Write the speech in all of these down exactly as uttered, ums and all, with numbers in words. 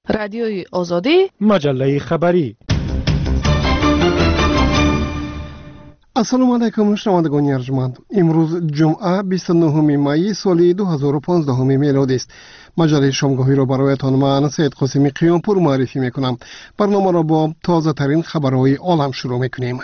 رادیوی آزادی، مجله خبری. السلام علیکم شنوندگان ارجمند. امروز جمعه بیست و نه می سال دو هزار و پانزده میلادی است. مجله شامگاهی را برایتان من سید قاسمی قیامپور معرفی میکنم. برنامه را با تازه ترین خبرهای عالم شروع میکنیم.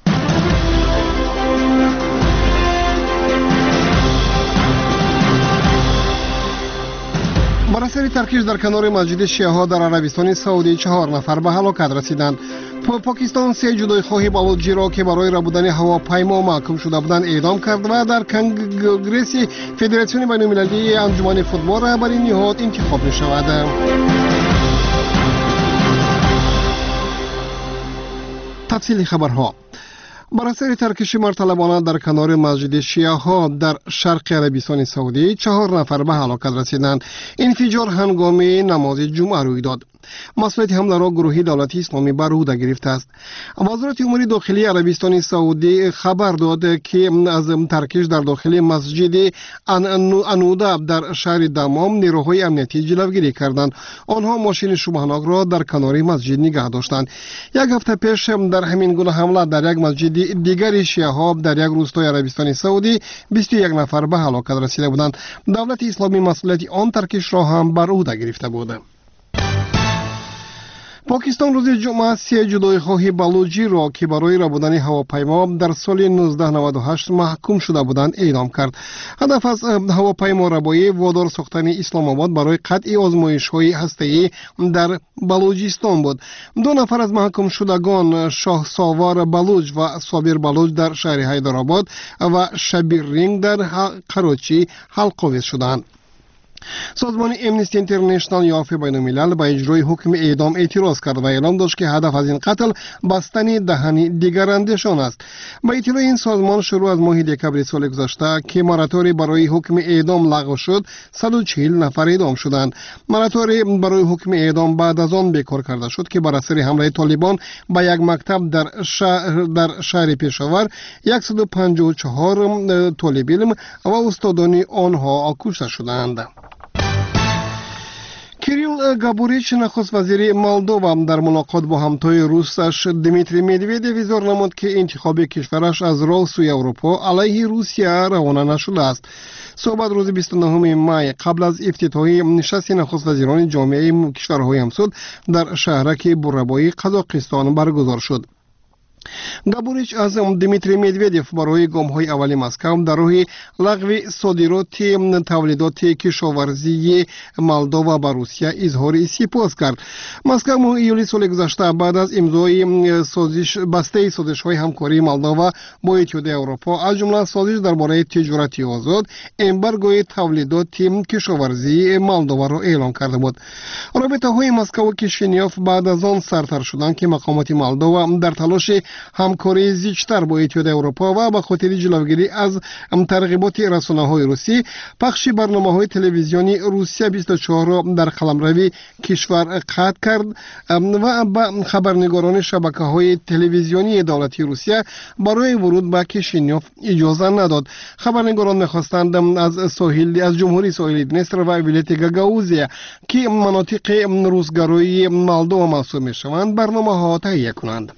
بر اثر ترکیش در کنار مسجد شیعه ها در عربستان سعودی چهار نفر به هلاکت رسیدند. پاکستان سه جدای خواهی بلوچی را که برای ربودن هواپیما محکوم شده بودند اعدام کرد و در کنگره فدراسیون بین المللی انجمن فوتبال رهبری نهاد انتخاب می شود. تفصیل خبرها. بر اثر ترکش مرطلبانه در کنار مسجد شیعه ها در شرق عربستان سعودی چهار نفر به هلاکت رسیدند. انفجار هنگام نماز جمعه روی داد. مسئولیت حمله را گروه دولت اسلامی بر عهده گرفته است. وزارت امور داخلی عربستان سعودی خبر داد که از ترکش در داخل مسجد انودا در شهر دمام نیروهای امنیتی جلوگیری کردند. آنها ماشین شبهناک را در کنار مسجد نگه داشتند. یک هفته پیش در همین گونه حمله در یک مسجد دیگر شیعه ها در یک روستای عربستان سعودی بیست و یک نفر به هلاکت رسیده بودند. دولت اسلامی مسئولیت آن ترکش را هم بر عهده گرفته بود. پاکستان روز جمعه سه جدای خواهی بلوچی را که برای ربودن هواپیما در سال نوزده نود و هشت محکوم شده بودند اعدام کرد. هدف از هواپیما ربایی وادار ساختن اسلام آباد برای قطع آزمایش‌های هسته‌ای در بلوچستان بود. دو نفر از محکوم شدگان شاه ساور بلوچ و صابر بلوچ در شهر حیدرآباد و شبیر رینگ در کراچی حلق‌آویز شدند. سازمان امنستی اینترنشنال یا عفو بین الملل به اجرای حکم اعدام اعتراض کرد و اعلام داشت که هدف از این قتل بستن دهن دیگراندیشان است. با اطلاع این سازمان شروع از ماه دکمبر سال گذشته که مراتوری برای حکم اعدام لغو شد صد و چهل نفر اعدام شدند. مراتوری برای حکم اعدام بعد از آن بیکار کرده شد که بر اثر حمله طالبان به یک مکتب در شهر در شهر پشاور صد و پنجاه و چهار طالب علم و استادان آنها کشته شدند. کیریل گابوریچ نخست وزیر مولدووا در ملاقات با همتای روسش دمیتری مدودیو اظهار نمود که انتخاب کشورش از راه سوی اروپا علیه روسیه روانه نشده است. صحبت روز بیست و نه می قبل از افتتاح نشست نخست وزیران جامعه کشورهای همسود در شهرک بورابایی قزاقستان برگزار شد. گابوریچ از دمیتری مدودیو برای گام‌های اولی مسکو در راه لغو صادرات تولیدات کشاورزی مولدووا به روسیه اظهار سپاس کرد. مسکو ماه ایولی سال گذشته بعد از امضای سازش بسته سازش‌های همکاری مولدووا با اتحادیه اروپا از جمله سازش درباره تجارت آزاد امبارگوی تولیدات کشاورزی مولدووا را اعلام کرده بود. رابطه‌های مسکو و کیشینیوف بعد از آن سرتر شدند که مقامات مولدووا در تلاش همکاری زیادتر با اتحادیه اروپا و به خاطر جلوگیری از ترغیبات رسانه‌های روسی پخش برنامه‌های تلویزیونی روسیه بیست و چهار را در قلمروی کشور قطع کرد و به خبرنگاران شبکه‌های تلویزیونی دولتی روسیه برای ورود به کیشینیوف اجازه نداد. خبرنگاران می‌خواستند از ساحل از جمهوری ساحلی دنستر و ولایت گاگاوزیا که مناطق روسگرایی مولدووا محسوب می‌شوند برنامه‌ها تهیه کنند.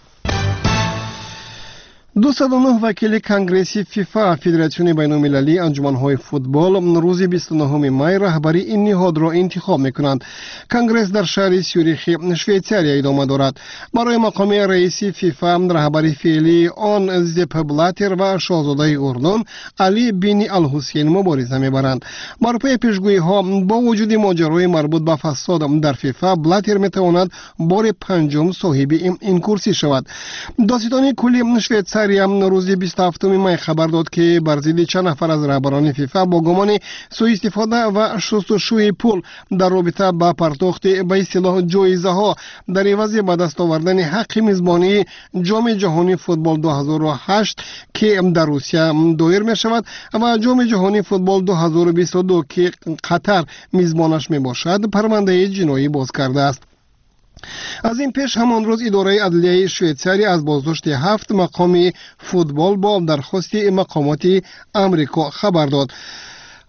دویست و نه وکیل کنگره فیفا فدراسیون بین المللی انجمن‌های فوتبال روز بیست و نه می رهبری این نهاد را انتخاب می‌کنند. کنگره در شهر سیوریخ شویتزاریا ادامه دارد. برای مقام رئیس فیفا رهبری فعلی آن زپ بلاتر و شاهزاده اردن علی بن الحسین مبارزه می‌برند. بر پای پیشگویی‌ها با وجود ماجرای مربوط به فساد در فیفا بلاتر می‌تواند بار پنجم صاحب این کرسی شود. دادستان کلی شویتزاریا روز بیست و هفتم می خبر داد که بر ضد چند نفر از رهبران فیفا با گمان سوء استفاده و شستشوی پول در رابطه با پرداخت به اصطلاح جایزه ها در عوض به دست آوردن حق میزبانی جام جهانی فوتبال دو هزار و هشت که در روسیه دایر می شود و جام جهانی فوتبال دو هزار و بیست و دو که قطر میزبانش می باشد پرونده جنایی باز کرده است. از این پیش همان روز اداره عدلیه شویتزاریا از بازداشت هفت مقام فوتبال با درخواست مقامات امریکا خبر داد.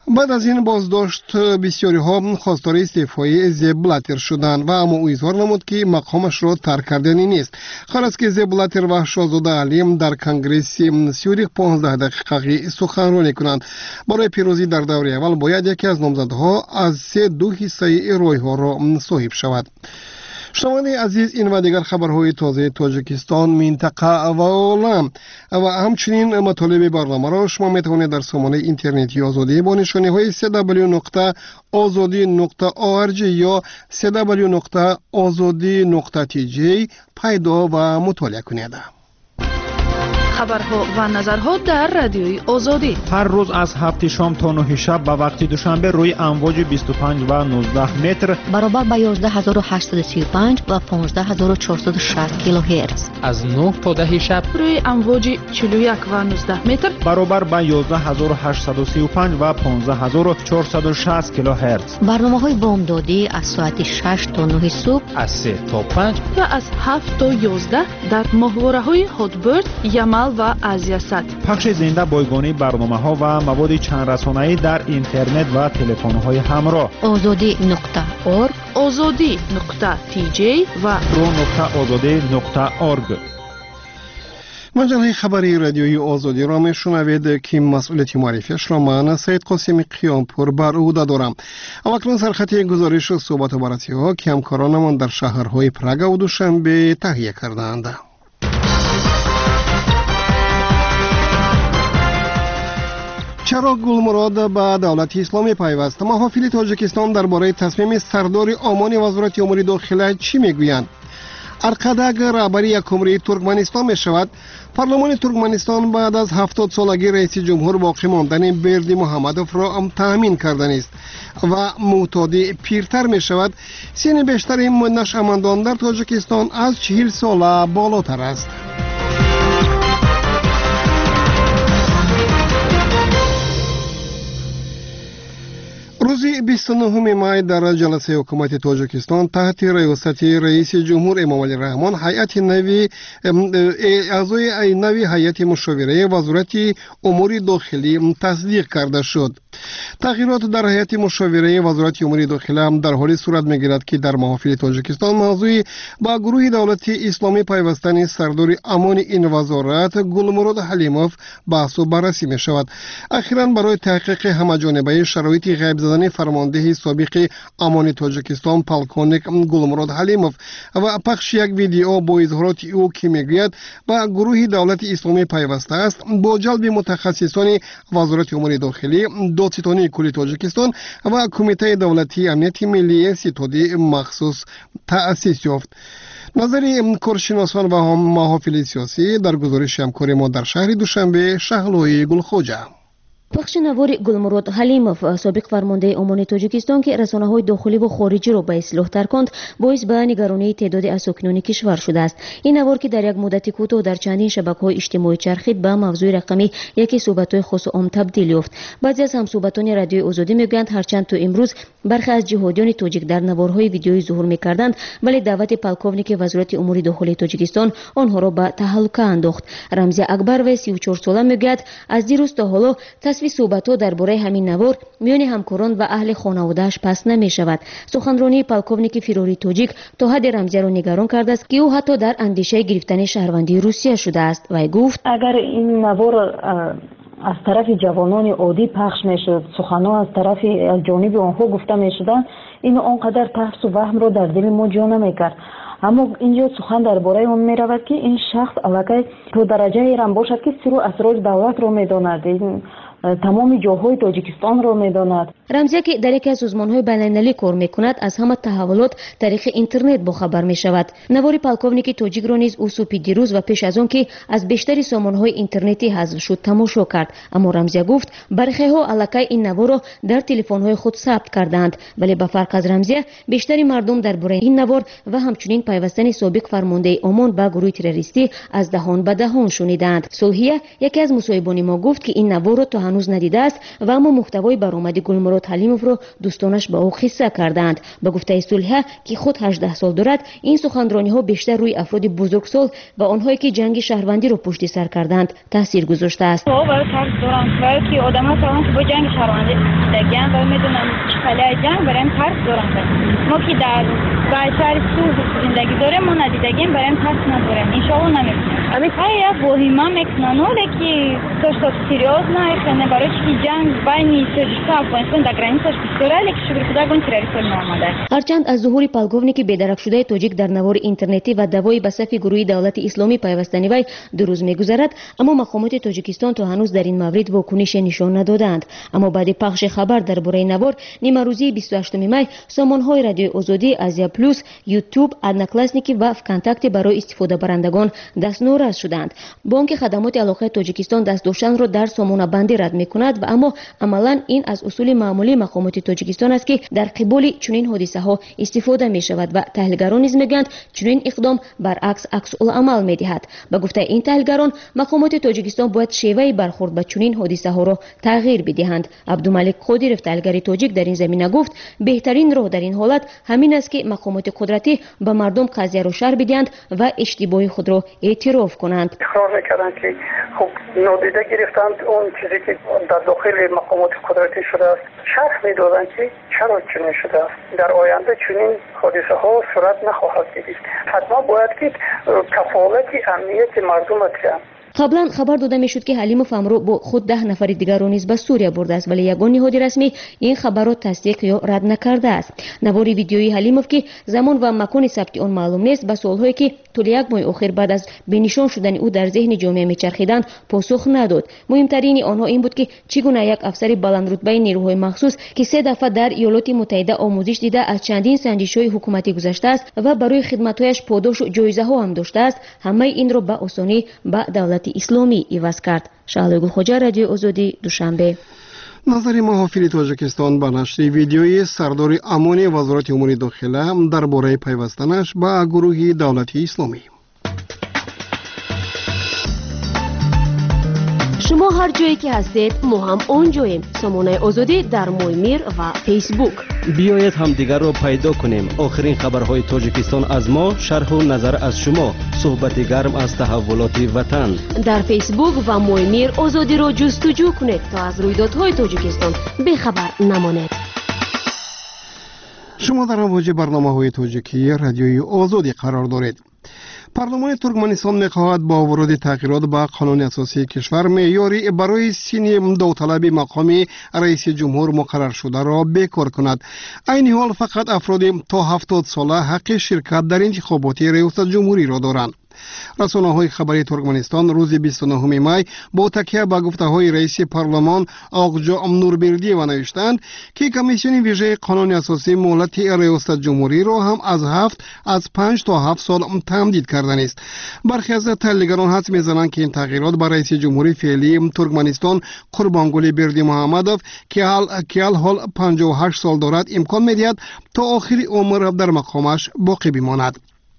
بعد از این بازداشت بسیاری ها خواستار استعفای زب بلاتر شدند و اما او اظهار نمود که مقامش را ترک کردنی نیست. خلاص که زب بلاتر و شاهزاده علیم در کنگره سیوریخ پانزده دقیقه سخنرانی کنند. برای پیروزی در دوره اول باید یکی از نامزدها از سه دو حصه رای ها را صاحب شود. شنوندگان عزیز، این و دیگر خبرهای تازه تاجیکستان، منطقه و عالم و همچنین مطالب برنامه را شما میتوانید در سامانه اینترنتی آزادی با نشانی های سی دبلیو نقطه آزادی نقطه او ار جی یا سی دبلیو نقطه آزادی نقطه تی جی پیدا و مطالعه کنید. خبرها و نظرها در رادیوی آزادی هر روز از هفت شام تا نه شب به وقت دوشنبه روی امواج بیست و پنج و نوزده متر برابر با یازده هزار و هشتصد و سی و پنج و پانزده هزار و چهارصد و شصت کیلوهرتز از نه تا ده شب روی امواج چهل و یک و نوزده متر برابر با یازده هزار و هشتصد و سی و پنج و پانزده هزار و چهارصد و شصت کیلوهرتز. برنامه‌های بامدادی از ساعت شش تا نه صبح، از سه تا پنج و از هفت تا یازده در ماهواره‌های هاتبرد، یمل و آزیاسات. پخش زنده بایگانی برنامه‌ها و مواد چند رسانه‌ای در اینترنت و تلفن‌های همراه. آزادی نقطه اورگ، آزادی نقطه تی جی و رو نقطه آزادی نقطه اورگ. مجله خبری رادیوی آزادی را میشنوید که مسئولیت معرفیش را من سید قاسم قیامپور بر عهده دارم. اکنون سرخط گزارش و صحبت و بررسی ها که همکارانمان در شهرهای پراگ و دوشنبه تهیه کردند. چرا گلمراد به دولت اسلامی پیوست؟ محافل تاجیکستان درباره تصمیم سردار آمان وزارت امور داخله چی میگویند؟ ارقده اگر رهبری یکمری ترکمنستان می شود، پارلمان ترکمنستان بعد از هفتاد سالگی رئیس جمهور باقی ماندن بردی محمدوف را هم تأمین کردن است و معتادی پیرتر می شود. سن بیشتر نشأمندان در تاجیکستان از چهل ساله بالاتر است. روز بیست و نه مای در جلسه حکومت تاجیکستان تحت ریاست رئیس جمهور امامعلی رحمان هیئت نوی اعضای نوی هیئت مشاوره وزارت امور داخلی تصدیق کرده شد. تغییرات در هیئت مشاوره وزارت امور داخلی هم در حالی صورت میگیرد که در محافل تاجیکستان موضوع با گروه دولت اسلامی پیوستن سردار امان این وزارت گلمراد حلیموف بحث و بررسی می شود. اخیراً برای تحقیق همه‌جانبه شرایط غیب زدن فرمانده سابق امان تاجیکستان پالکونیک گلمراد حلیموف و پخش یک ویدیو با اظهارات او که میگوید با گروه دولت اسلامی پیوسته است، با جلب متخصصان وزارت امور داخلی، دادستانی کلی تاجیکستان و کمیته دولتی امنیت ملی ستاد مخصوص تأسیس یافت. نظر کارشناسان و محافل سیاسی در گزارش همکار ما در شهر دوشنبه شهلوی گلخوجه. پخش نوار گلمراد حلیموف سابق فرمانده امان تاجیکستان که رسانه‌های داخلی و خارجی را به اصلاح تر کند باعث به نگرانی تعداد از ساکنان کشور شده است. این نوار که در یک مدت کوتاه در چندین شبکه‌های اجتماعی چرخید به موضوع رقمی یکی صحبت‌های خاص و عام تبدیل یافت. بعضی از همصحبتان رادیوی آزادی میگویند هرچند تو امروز برخی از جهادیان تاجیک در نوارهای ویدیویی ظهور می‌کردند، ولی دعوت پالکونیک وزارت امور داخلی تاجیکستان آنها را به تهلکه انداخت. رمزی اکبر و سی و چهار ساله میگوید از دیروز تا حالا تصویر صحبت‌ها درباره همین نوار میان همکاران و اهل خانواده‌اش پس نمی‌شود. سخنرانی پالکونیک فراری تاجیک تا حد رمزی را نگران کرده است که او حتی در اندیشه گرفتن شهروندی روسیه شده است و گفت اگر این نوار از طرف جوانان عادی پخش میشد، سخنان از طرف از جانب آنها گفته میشدند، این آنقدر ترس و وهم را در دل ما جا نمیکرد. اما اینجا سخن درباره اون می رود که این شخص الکی تو درجه ایران باشد که سر و اسرار دولت را میداند، تمام جاهای تاجیکستان را میداند. رمزی که در یکی از سازمان‌های بین‌المللی کار می‌کند از همه تحولات طریق اینترنت باخبر می‌شود. نوار پالکونیک تاجیک را نیز او صبح دیروز و پیش از آن که از بیشتری سامانه‌های اینترنتی حذف شد تماشا کرد. اما رمزی گفت برخی‌ها الکی این نوار را در تلفن‌های خود ثبت کردند، ولی به فرق از رمزی بیشتری مردم درباره این نوار و همچنین پیوستن سابق فرمانده امان به گروه تروریستی از دهان به دهان شنیدند. صلحیه یکی از مصاحبان ما گفت که این نوار را تا هنوز ندیده است و اما محتوای برآمد گلمراد گلمرود حلیموف رو دوستانش با او قصه کردند. به گفته صلح که خود هجده سال دارد، این سخنرانی ها بیشتر روی افراد بزرگسال و آنهایی که جنگ شهروندی رو پشت سر کردند تاثیر گذاشته است. او برای ترس دارم برای که آدم‌ها تا با جنگ شهروندی دیدن و میدونم خلای جنگ برای ترس دارم. ما که در باشار صلح زندگی داریم ما ندیدگیم برای ترس نداریم. ان شاء الله نمی‌کنیم. ابی خیلی مهمه میکنه که то что серьезно это наоборот جنگ بین سرجسته افغانستان در گرانیسش بسیاره لیک شبیر خدا گون تروریستان آمده. هرچند از ظهور پالگوونیک بی‌درک شده تاجیک در نوار اینترنتی و دوای به صف گروه دولت اسلامی پیوستنی وی دو روز میگذرد، اما مقامات تاجیکستان تا هنوز در این مورد واکنش نشان ندادند. اما بعد پخش خبر درباره نوار نیمه روزی بیست و هشتم می سامانهای رادیوی آزادی، آزیا پلوس، یوتیوب، ادناکلاسنیکی و فکنتاکت برای استفاده برندگان دستنوراز شدند. بانک خدمات علاقه تاجیکستان دست داشتن را در سامانه بندی رد میکند و اما عملا این از اصول معمولی مقامات تاجیکستان است که در قبال چنین حادثه ها استفاده می شود و تحلیلگران نیز میگویند چنین اقدام برعکس عکس العمل میدهد. به گفته این تحلیلگران مقامات تاجیکستان باید شیوه برخورد با چنین حادثه ها را تغییر بدهند. عبدالملک قادرов تحلیلگر تاجیک در این زمینه گفت بهترین راه در این حالت همین است که مقامات قدرتی به مردم قضیه را شرح بدهند و اشتباه خود را اعتراف کنند. اقرار میکردند که خب نادیده گرفتند اون چیزی که در داخل مقامات قدرتی شده است، شرح میدادند که چرا چنین شده است. در آینده چنین حادثه ها صورت نخواهد گرفت. حتما باید که کفالت امنیت مردم را. قبلا خبر داده میشد که حلیموف امرو با خود ده نفر دیگر را نیز به سوریه برده است، ولی یگان نهاد رسمی این خبر را تصدیق یا رد نکرده است. نوار ویدیویی حلیموف که زمان و مکان ثبت آن معلوم نیست به سوالهایی که طول یک ماه اخیر بعد از بنشان شدن او در ذهن جامعه میچرخیدند پاسخ نداد. مهمترین آنها این بود که چگونه یک افسر بلند رتبه نیروهای مخصوص که سه دفعه در ایالات متحده آموزش دیده از چندین سنجش‌های حکومتی گذشته است و برای خدمت‌هایش پاداش و جایزه ها هم داشته است، همه این را به آسانی به دولت اسلامی عوض کرد. شعله گلخوجه، رادیو آزادی، دوشنبه. نظر محافل تاجیکستان به نشر ویدیوی سردار امانی وزارت امور داخله درباره پیوستنش به گروه دولتی اسلامی. شما هر جایی که هستید ما هم اونجاییم. سامانه آزادی در مویمیر و فیسبوک. بیایید هم دیگر رو پیدا کنیم. آخرین خبرهای تاجیکستان از ما، شرح و نظر از شما، صحبت گرم از تحولات وطن. در فیسبوک و مویمیر آزادی رو جستجو کنید تا از رویدادهای تاجیکستان بیخبر نمانید. شما در امواج برنامه‌های تاجیکی رادیوی آزادی قرار دارید. پارلمان ترکمنستان می‌خواهد با ورود تغییرات به قانون اساسی کشور معیاری برای سین داوطلبی مقام رئیس جمهور مقرر شده را بیکار کند. این حال فقط افراد تا هفتاد ساله حق شرکت در انتخابات ریاست جمهوری را دارند. رسانه‌های خبری ترکمنستان روز بیست و نهم می با تکیه به گفته‌های رئیس پارلمان آقا نوربردیو نوشتند که کمیسیون ویژه قانون اساسی مهلت ریاست جمهوری را هم از هفت از پنج تا هفت سال تمدید کردن است. برخی از تحلیلگران حدس می‌زنند که این تغییرات برای رئیس جمهوری فعلی ترکمنستان قربانگلی بردی محمدوف که حال که حال پنجاه و هشت سال دارد امکان می‌دهد تا آخر عمر در مقامش باقی بماند.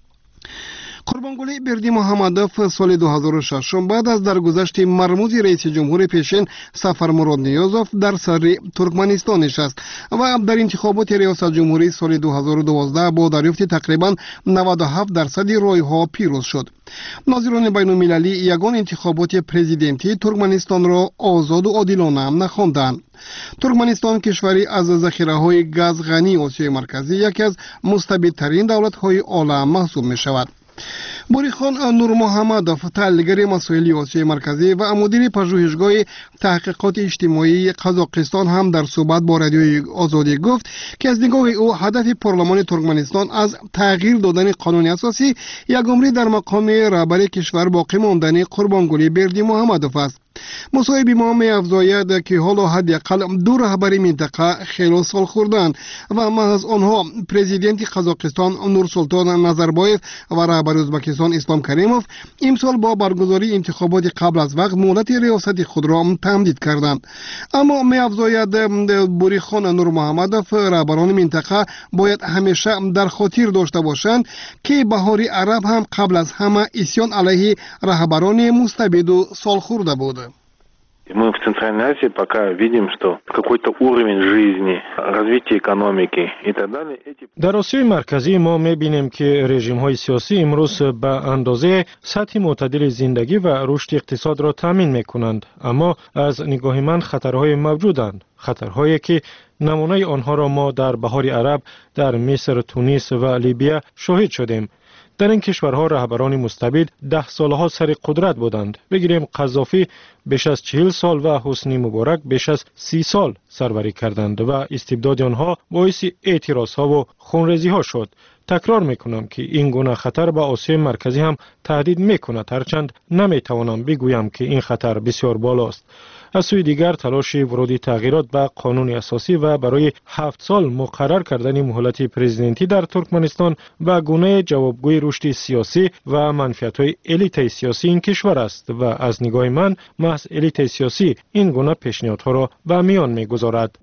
قربانگلی بردی محمدوف سال دو هزار و شش بعد از درگذشت مرموز رئیس جمهور پیشین سفر مراد نیازوف در سر ترکمنستان نشست و در انتخابات ریاست جمهوری سال دو هزار و دوازده با دریافت تقریبا نود و هفت درصد رای‌ها پیروز شد. ناظران بین المللی یگان انتخابات پرزیدنتی ترکمنستان را آزاد و عادلانه نخواندند. ترکمنستان کشوری از ذخیره‌های گاز غنی آسیای مرکزی یکی از مستبدترین دولت‌های عالم محسوب می‌شود. بوریخان نور محمدوف تحلیلگر مسائل آسیای مرکزی و مدیر پژوهشگاه تحقیقات اجتماعی قزاقستان هم در صحبت با رادیوی آزادی گفت که از نگاه او هدف پارلمان ترکمنستان از تغییر دادن قانون اساسی یگانری در مقام رهبر کشور باقی ماندن قربانگلی بردی محمدوف است. مصاحب ما می افزاید که حالا حداقل دو رهبر منطقه خیلی سال خوردند و محض آنها پرزیدنت قزاقستان نورسلطان نظربایف و رهبر ازبکستان اسلام کریموف امسال با برگزاری انتخابات قبل از وقت مهلت ریاست خود را تمدید کردند. اما می افزاید بوریخان نور محمدوف رهبران منطقه باید همیشه در خاطر داشته باشند که بهار عرب هم قبل از همه اسیان علیه رهبران مستبد و سالخورده بود. Мы в Центральной Азии пока видим, что какой-то уровень жизни, развитие экономики и так далее. در آسیای مرکزی ما می‌بینیم که رژیم‌های سیاسی امروز به اندازه سطح معتدل زندگی و رشد اقتصاد را تامین می‌کنند، اما از نگاه من خطرهای موجودند، خطرهایی که نمونه آنها را ما در بهار عرب در مصر، تونس و لیبیا شاهد شدیم. در این کشورها رهبران مستبد ده سالها سر قدرت بودند. بگیریم قذافی بیش از چهل سال و حسنی مبارک بیش از سی سال سروری کردند و استبداد آنها باعث اعتراضها و خونریزی‌ها شد. تکرار میکنم که این گونه خطر به آسیای مرکزی هم تهدید میکند، هرچند نمیتوانم بگویم که این خطر بسیار بالاست. از سوی دیگر تلاش ورود تغییرات به قانون اساسی و برای هفت سال مقرر کردن مهلت پرزیدنتی در ترکمنستان به گونه جوابگوی رشد سیاسی و منفعت‌های الیت سیاسی این کشور است و از نگاه من محض الیت سیاسی این گونه پیشنهادها را به میان میگذارد.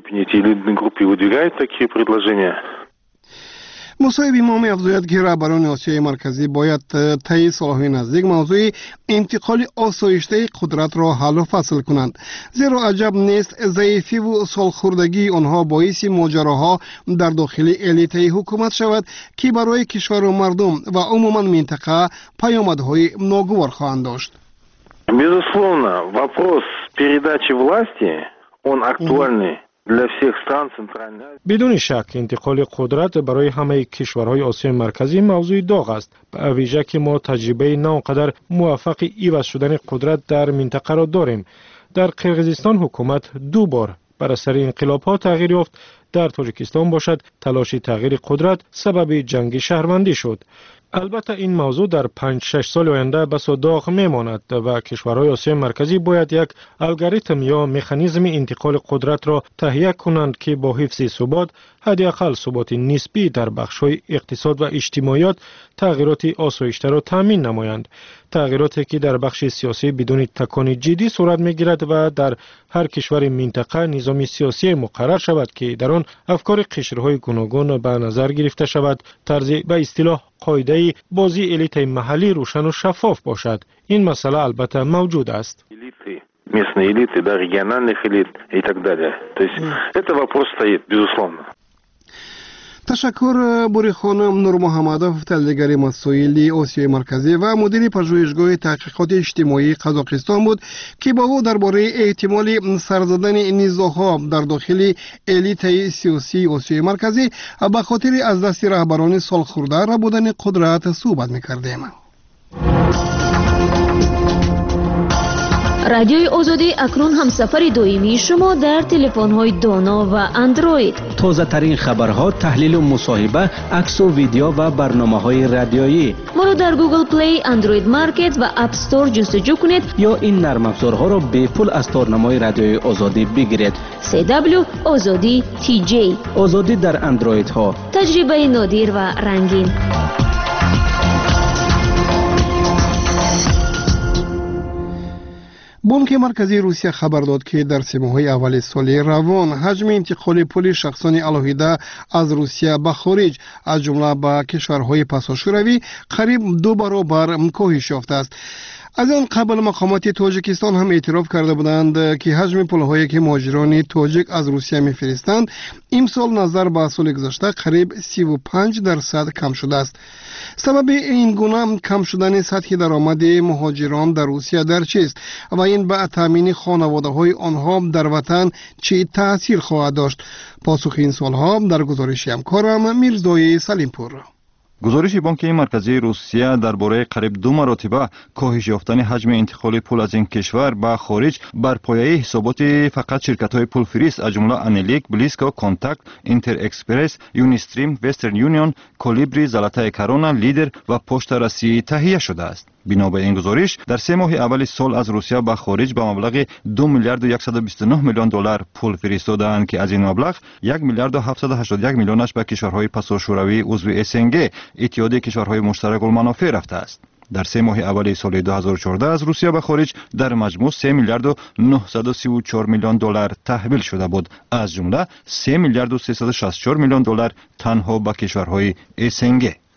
مصاحب امام افزاید که رهبران آسیای مرکزی باید طی سالهای نزدیک موضوع انتقال آسایشته قدرت را حل و فصل کنند، زیرا عجب نیست ضعیفی و سالخوردگی آنها باعث ماجراها در داخل الیت حکومت شود که برای کشور و مردم و عموما منطقه پیامدهای ناگوار خواهند داشت. Безусловно, вопрос передачи власти, он актуальный. بدون شک انتقال قدرت برای همه کشورهای آسیای مرکزی موضوع داغ است، به ویژه که ما تجربه نه آنقدر موفق عوض شدن قدرت در منطقه را داریم. در قرقیزستان حکومت دو بار بر اثر انقلاب‌ها تغییر یافت. در تاجیکستان باشد تلاش تغییر قدرت سبب جنگ شهروندی شد. البته این موضوع در پنج شش سال آینده بس داغ میماند و کشورهای آسیای مرکزی باید یک الگوریتم یا مکانیزم انتقال قدرت را تهیه کنند که با حفظ ثبات، حداقل ثبات نسبی در بخش‌های اقتصاد و اجتماعیات، تغییرات آسایشته را تامین نمایند. تغییراتی که در بخش سیاسی بدون تکان جدی صورت میگیرد و در هر کشور منطقه نظام سیاسی مقرر شود که در آن افکار قشرهای گوناگون به نظر گرفته شود، طرز به اصطلاح قاعده بازی الیت محلی روشن و شفاف باشد. این مسئله البته موجود است. Местные элиты, да, региональных элит и так далее. То есть это вопрос стоит, безусловно. تشکر بوری خانم نور محمدوف، تحلیلگر مسائل آسیای مرکزی و مدیر پژوهشگاه تحقیقات اجتماعی قزاقستان بود که با او درباره احتمال سرزدن نزاع‌ها در داخل الیت سیاسی آسیای مرکزی به خاطر از دست رهبران سالخورده را بودن قدرت صحبت می‌کردیم. رادیوی آزادی اکنون همسفر دائمی شما در تلفن‌های دانا و اندروید. تازه ترین خبرها، تحلیل و مصاحبه، عکس و ویدیو و برنامه‌های رادیویی. ما را در گوگل پلی، اندروید مارکت و اپ استور جستجو کنید یا این نرم افزارها را به پول از تارنمای رادیوی آزادی بگیرید. سی دبلیو آزادی تی جی. آزادی در اندروید ها. تجربه نادر و رنگین. بانک مرکزی روسیه خبر داد که در سه ماه اول سال روان حجم انتقال پول شخصان الهیده از روسیه به خارج از جمله به کشورهای پساشوروی قریب دو برابر کاهش یافته است. از آن قبل مقامات تاجیکستان هم اعتراف کرده بودند که حجم پولهایی که مهاجران تاجیک از روسیه میفرستند امسال نظر به سال گذشته قریب سی و پنج درصد کم شده است. سبب این گونه کم شدن سطح درآمد مهاجران در روسیه در چیست و این به تامین خانواده های آنها در وطن چه تأثیر خواهد داشت؟ پاسخ این سوالها در گزارش همکارم میرزای سلیمپور. گزارش بانک مرکزی روسیه درباره قریب دو مرتبه کاهش یافتن حجم انتقال پول از این کشور به خارج بر پایه حسابات فقط شرکت‌های پولفریست از جمله انلیک، بلیسکا، کانتاکت، اینتر اکسپرس، یونیستریم، وسترن یونیون، کولیبری، زلاتای کرونا، لیدر و پشت رسی تهیه شده است. بنا به این گزارش در سه ماه اول سال از روسیه به خارج به مبلغ دو میلیارد و صد و بیست و نه میلیون دلار پول فرستادند که از این مبلغ یک میلیارد و هفتصد و هشتاد و یک میلیونش به کشورهای پساشوروی عضو اس ان جی اتحادیه کشورهای مشترک المنافع رفته است. در سه ماه اول سال دو هزار و چهارده از روسیه به خارج در مجموع سه میلیارد و نهصد و سی و چهار میلیون دلار تحویل شده بود، از جمله سه میلیارد و سیصد و شصت و چهار میلیون دلار تنها به کشورهای اس ان جی.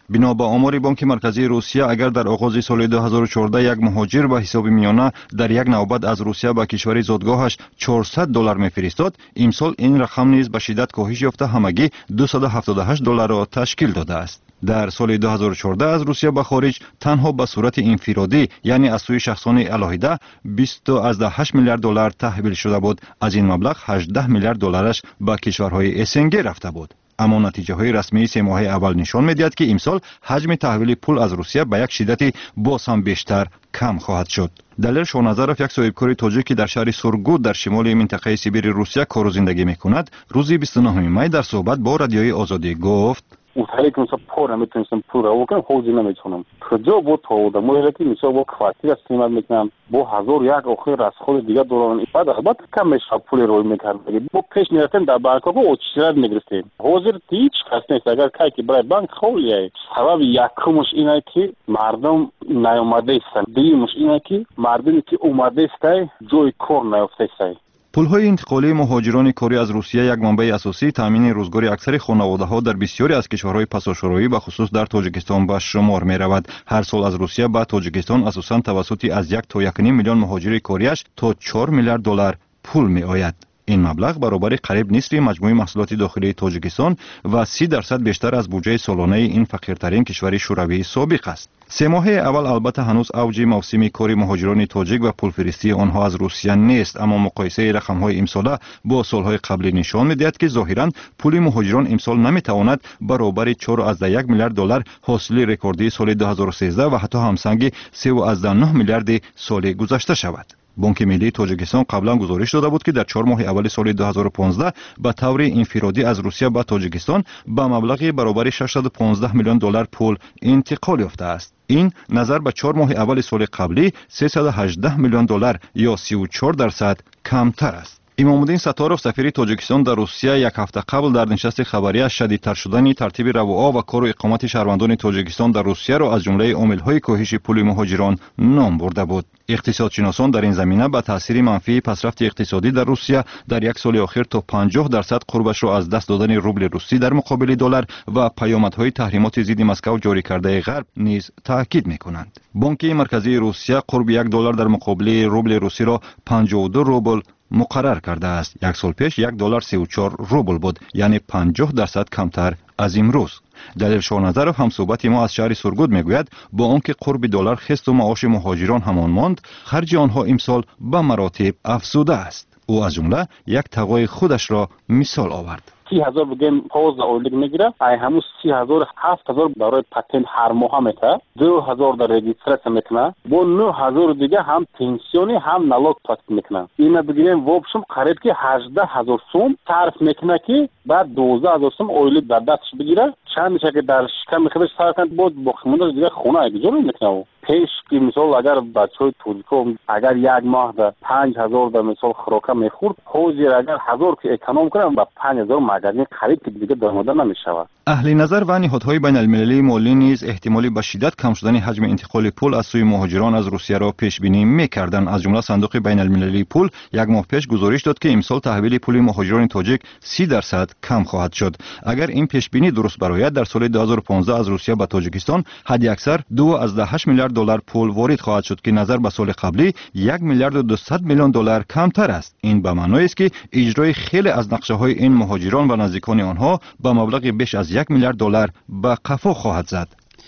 بنا به آمار بانک مرکزی روسیه، اگر در آغاز سال دو هزار و چهارده یک مهاجر به حساب میانه در یک نوبت از روسیه به کشور زادگاهش چهارصد دلار میفرستاد، امسال این رقم نیز به شدت کاهش یافته همگی دویست و هفتاد و هشت دلار را تشکیل داده است. در سال دو هزار و چهارده از روسیه به خارج تنها به صورت انفرادی، یعنی از سوی شخصان علاهیده، بیست و هشت میلیارد دلار تحویل شده بود. از این مبلغ هجده میلیارد دلارش به کشورهای اسنگ رفته بود. اما نتیجه های رسمی سه ماه اول نشان می‌دهد که امسال حجم تحویل پول از روسیه به یک شدت باز هم بیشتر کم خواهد شد. دلیل شونازرف، یک صاحبکار تاجیک که در شهر سورگوت در شمال منطقه سیبیر روسیه کار و زندگی می‌کند، روز بیست و نهم می در صحبت با رادیوی آزادی گفت: اونطوری که مثلا پول نمیتونستم پول رو بکنم، حوضی نمیتونم. کجا بود تا بودم مویلتی مثلا با کفاتی استعمال میکنم، با هزار یک آخر از خود دیگه دوران بعد البته کم میشه پول روی میکرد. با پیش میرفتیم در بانک با اوچیرد میگرفتیم. حوضی هیچ کس نیست. اگر کاری که برای بانک خولیه، سبب یکمش اینه که مردم نیامده هستند. دومش اینه که مردمی که اومده است جای کار نیافته است. پول‌های انتقالی مهاجران کاری از روسیه یک منبع اساسی تامین روزگاری اکثر خانواده‌ها در بسیاری از کشورهای پساشورویی به خصوص در تاجیکستان به شمار می‌رود. هر سال از روسیه به تاجیکستان اساساً توسط از یک تا یک و نیم میلیون مهاجر کاریش تا چهار میلیارد دلار پول می‌آید. این مبلغ برابر قریب نصف مجموع محصولات داخلی تاجیکستان و سی درصد بیشتر از بودجه سالانه این فقیرترین کشور شوروی سابق است. سه ماه اول البته هنوز اوج موسمی کاری مهاجران تاجیک و پولفرستی آنها از روسیه نیست، اما مقایسه رقم‌های امساله با سال‌های قبلی نشان می‌دهد که ظاهراً پول مهاجران امسال نمی‌تواند برابر چهار و یک میلیارد دلار حاصل رکوردی سال دو هزار و سیزده و حتی همسنگ سه و نه میلیارد سال گذشته شود. بانک ملی تاجیکستان قبلا گزارش داده بود که در چهار ماه اول سال دو هزار و پانزده به طور انفرادی از روسیه به تاجیکستان به مبلغ برابر ششصد و پانزده میلیون دلار پول انتقال یافته است. این نظر به چهار ماه اول سال قبلی سیصد و هجده میلیون دلار یا سی و چهار درصد کمتر است. امامالدین ستاروف، سفیر تاجیکستان در روسیه، یک هفته قبل در نشست خبری شدیدتر شدن ترتیب رواها و کار و اقامت شهروندان تاجیکستان در روسیه را از جمله عامل‌های کاهش پول مهاجران نام برده بود. اقتصادشناسان در این زمینه به تاثیر منفی پسرفت اقتصادی در روسیه در یک سال اخیر تا پنجاه درصد قربش را از دست دادن روبل روسی در مقابل دلار و پیامدهای تحریمات ضد مسکو جاری کرده غرب نیز تاکید می‌کنند. بانک مرکزی روسیه قرب یک دلار در مقابل روبل روسی را پنجاه و دو روبل مقرر کرده است. یک سال پیش یک دلار سی و چهار روبل بود، یعنی پنجاه درصد کمتر از امروز. دلیل شاهنظرف، هم صحبت ما از شهر سورگوت، میگوید با آنکه قرب دلار خست و معاش مهاجران همان ماند، خرج آنها امسال به مراتب افزوده است. او از جمله یک تقاضای خودش را مثال آورد. سی هزار بگیم پوز اولیگ میگیره، ای همون سی هزار هفت هزار برای پتن هر ماه میته، دو هزار در رجیستراسیون میکنه، با نه هزار دیگه هم پنسیونی هم نالوگ پاتن میکنه. اینا بگیریم وابشم قریب که هجده هزار سوم صرف میکنه که بعد دوازده هزار سوم اولیگ در دستش بگیره. چند میشه که در شکم خودش صرف کنه، بود با خمونده دیگه خونه اجاره میکنه. پیش که مثال اگر بچهای توریکو اگر یک ماه در پنج هزار در مثال خوراکه میخورد، حوزی اگر هزار که اکانوم کنم با پنج هزار مگرنی خرید که دیگه درآمده نمیشود. اهل نظر و نهادهای بین المللی مالی نیز احتمالی به شدت کم شدن حجم انتقال پول از سوی مهاجران از روسیه را پیش بینی میکردند. از جمله صندوق بین المللی پول یک ماه پیش گزارش داد که امسال تحویل پول مهاجران تاجیک سی درصد کم خواهد شد. اگر این پیش بینی درست برآید، در سال دو هزار و پانزده از روسیه به تاجیکستان حداکثر دو و هشت میلیارد دلار پول وارد خواهد شد که نظر به سال قبلی یک میلیارد و دویست میلیون دلار کمتر است. این به معنای است که اجرای خیلی از نقشه های این مهاجران و نزدیکان آنها به مبلغ بیش از یک میلیارد دلار به قفا خواهد زد.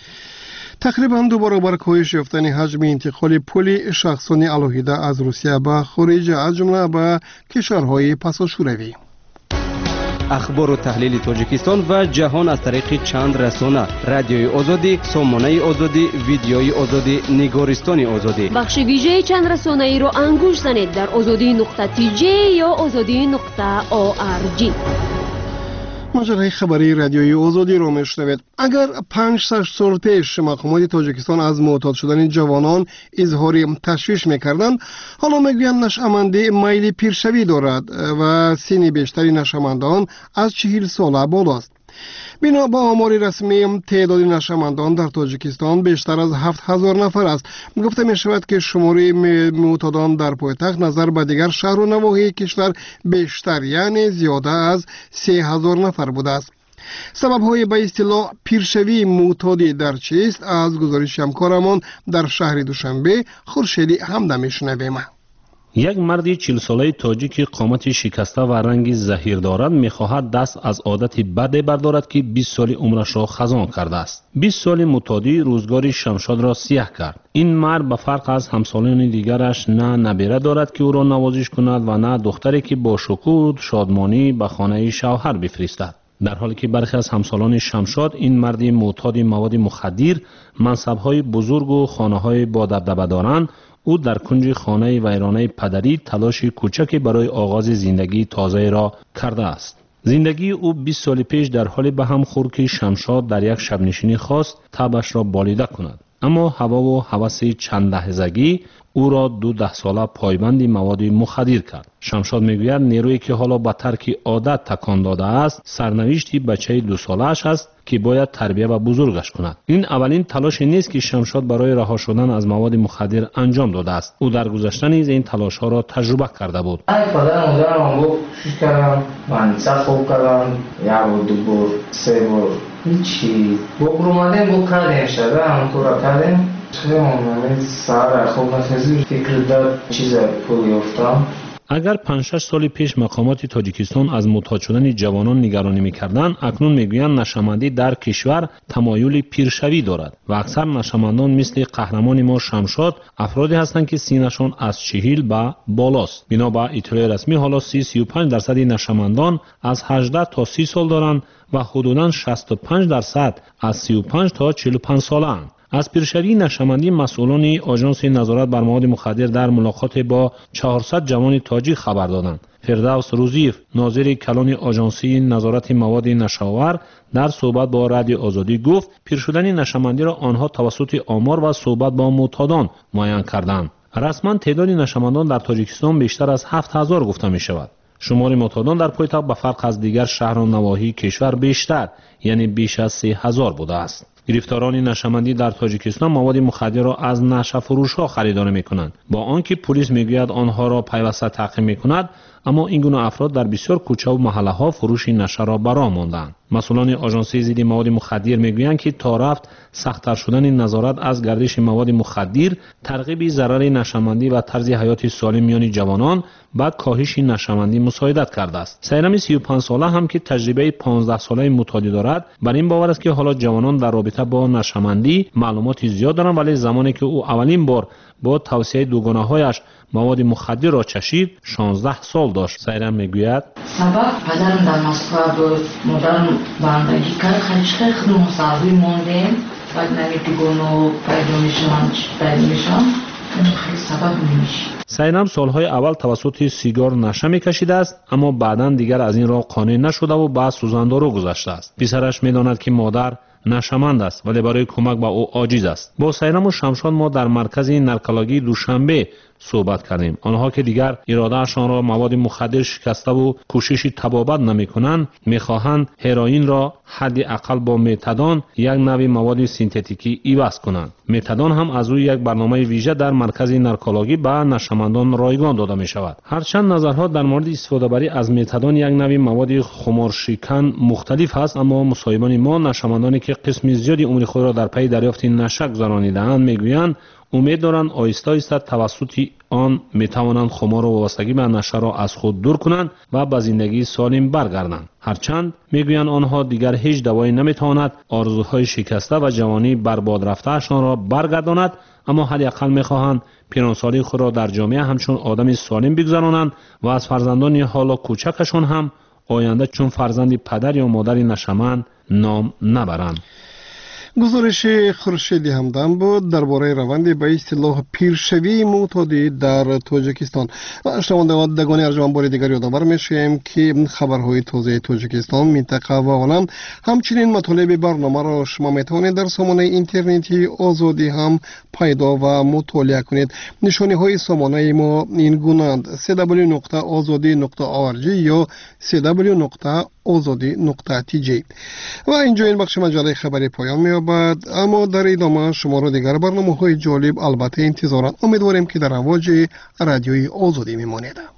تقریبا دو برابر کاهش یافتن حجم انتقال پول شخصان علاهیده از روسیه به خارج، از جمله به کشورهای پساشوروی. اخبار و تحلیل تاجیکستان و جهان از طریق چند رسانه: رادیوی آزادی، سامانه آزادی، ویدیوی آزادی، نگارستان آزادی. بخش ویژه چند رسانه ای رو انگوش زنید در آزادی نقطه تی جی یا آزادی نقطه او آر جی. مجله خبری رادیوی آزادی رو میشنوید. اگر پنج شش سال پیش مقامات تاجیکستان از معتاد شدن جوانان اظهار تشویش میکردند، حالا میگویند نشأمندی میل پیرشوی دارد و سن بیشتری نشأمندان از چهل ساله بالاست. بنا به آمار رسمی، تعداد نشأمندان در تاجیکستان بیشتر از هفت هزار نفر است. گفته می شود که شماره معتادان در پایتخت نظر به دیگر شهر و نواحی کشور بیشتر، یعنی زیاده از سه هزار نفر بوده است. سبب های به اصطلاح پیرشوی معتادی در چیست؟ از گزارش همکارمان در شهر دوشنبه خورشیدی همدم میشنویم. یک مرد چهل ساله تاجیک قامت شکسته و رنگ زهیر دارد میخواهد دست از عادت بد بردارد که بیست سال عمرش را خزان کرده است. بیست سال معتادی روزگار شمشاد را سیاه کرد. این مرد به فرق از همسالان دیگرش نه نبیره دارد که او را نوازش کند و نه دختری که با شکوه شادمانی به خانه شوهر بفرستد. در حالی که برخی از همسالان شمشاد این مرد معتاد مواد مخدر منصب‌های بزرگ و خانه‌های با دبدبه دارند، او در کنج خانه ویرانه پدری تلاش کوچکی برای آغاز زندگی تازه را کرده است. زندگی او بیست سال پیش در حال به هم خورد که شمشاد در یک شب نشینی خواست تبش را بالیده کند، اما هوا و هوس چند لحظگی او را دو ده ساله پایبند مواد مخدر کرد. شمشاد میگوید نیرویی که حالا به ترک عادت تکان داده است سرنوشتی بچه دو ساله‌اش است که باید تربیت و بزرگش کند. این اولین تلاش نیست که شمشاد برای رها شدن از مواد مخدر انجام داده است. او در گذشته نیز این تلاش ها را تجربه کرده بود. ای پدر مادرم گفت شش کردم، من سه خوب کردم، یک بار دو بار سه بار هیچی. بگو اومدیم بگو کردیم شده هم کورا کردیم. خیلی من سر خوب نخیزی فکر داد چیز پول یافتم. اگر پنج شش سال پیش مقامات تاجیکستان از معتاد شدن جوانان نگرانی می‌کردند، اکنون میگویند نشامندی در کشور تمایل پیرشوی دارد و اکثر نشامندان مثل قهرمان ما شمشاد افرادی هستند که سینشان از چهل به بالاست. بنا به اطلاع رسمی حالا سی سی و پنج درصد نشامندان از هجده تا سی سال دارند و حدوداً شصت و پنج درصد از سی و پنج تا چهل و پنج ساله‌اند. از پیرشوی نشامندی مسئولان آژانس نظارت بر مواد مخدر در ملاقات با چهارصد جوان تاجیک خبر دادند. فردوس روزیف، ناظر کلان آژانسی نظارت مواد نشاور، در صحبت با رادیو آزادی گفت پیر شدن نشامندی را آنها توسط آمار و صحبت با معتادان معین کردند. رسما تعداد نشامندان در تاجیکستان بیشتر از هفت هزار گفته می شود. شمار معتادان در پایتخت به فرق از دیگر شهر و نواحی کشور بیشتر، یعنی بیش از سه هزار بوده است. گرفتاران نشامندی در تاجیکستان مواد مخدر را از نشه فروش‌ها خریداری می‌کنند. با آنکه پلیس می‌گوید آنها را پیوسته تعقیب می‌کند، اما این گونه افراد در بسیار کوچه و محله‌ها فروش نشه را برآ ماندند. مسئولان آژانس ضد مواد مخدر می‌گویند که تا رفت سخت‌تر شدن نظارت از گردش مواد مخدر، ترغیب ضرر نشامندی و طرز حیات سالم میان جوانان با کاهش نشامندی مساعدت کرده است. سیرام سی و پنج ساله هم که تجربه پانزده ساله معتادی دارد، بر این باور است که حالا جوانان در رابطه با نشامندی معلومات زیاد دارند، ولی زمانی که او اولین بار با توصیه دوگانه‌هایش مواد مخدر را چشید شانزده سال داشت. سیرام میگوید سبب پدرم در مسکو بود، مادرم بندگی کرد، خیلی خیلی مصابی موندیم، بعد نمی‌تونم پیدا میشم، پیدا میشم، خیلی سبب نمیشه. سیرام سالهای اول توسط سیگار نشه میکشیده است، اما بعداً دیگر از این راه قانع نشده و بعد سوزاندارو گذشته است. پسرش میداند که مادر نشمند است ولی برای کمک به او عاجز است. با سیرام و شمشاد ما در مرکز نارکولوژی دوشنبه صحبت کردیم. آنها که دیگر ارادهشان را مواد مخدر شکسته و کوشش تبابت نمی کنند، می خواهند هروئین را حد اقل با متادون، یک نوع مواد سنتتیکی عوض کنند. متادون هم از روی یک برنامه ویژه در مرکز نارکولوژی به نشمندان رایگان داده می شود. هرچند نظرها در مورد استفاده بری از متادون، یک نوع مواد خمارشکن، مختلف است، اما مصاحبان ما نشمندانی که قسم زیادی عمر خود را در پی دریافت نشه گذرانیده‌اند میگویند امید دارند آهسته آهسته توسط آن میتوانند خمار و وابستگی به نشه را از خود دور کنند و به زندگی سالم برگردند. هرچند میگویند آنها دیگر هیچ دوایی نمیتواند آرزوهای شکسته و جوانی برباد رفته‌شان را برگرداند، اما حداقل میخواهند پیرانسالی خود را در جامعه همچون آدم سالم بگذرانند و از فرزندان حالا کوچکشان هم آینده چون فرزند پدر یا مادر نشمند نام نبرند. گزارش خورشیدی همدم بود درباره روند به اصطلاح پیرشوی معتادی در تاجیکستان. و شنوندگان ارجمند بار دیگر یادآور میشیم که خبرهای تازه تاجیکستان، منطقه و عالم، همچنین مطالب برنامه را شما میتوانید در سامانه اینترنتی آزادی هم پیدا و مطالعه کنید. نشانه های سامانه ما این گونه‌اند: دبلیو دبلیو دبلیو نقطه آزادی نقطه او آر جی یا دبلیو دبلیو دبلیو نقطه آزادی نقطه تی جی. و اینجا این بخش مجله خبری پایان می‌یابد، اما در ادامه شما را دیگر برنامه‌های جالب البته انتظارات امیدواریم که در امواج رادیوی آزادی میمانید.